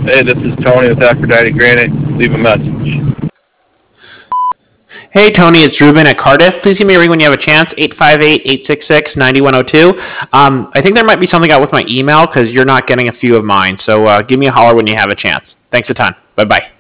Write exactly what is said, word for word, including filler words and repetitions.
Hey, this is Tony with Aphrodite Granite. Leave a message. Hey, Tony, it's Ruben at Cardiff. Please give me a ring when you have a chance, eight five eight, eight six six, nine one zero two. Um, I think there might be something out with my email because you're not getting a few of mine. So uh, give me a holler when you have a chance. Thanks a ton. Bye-bye.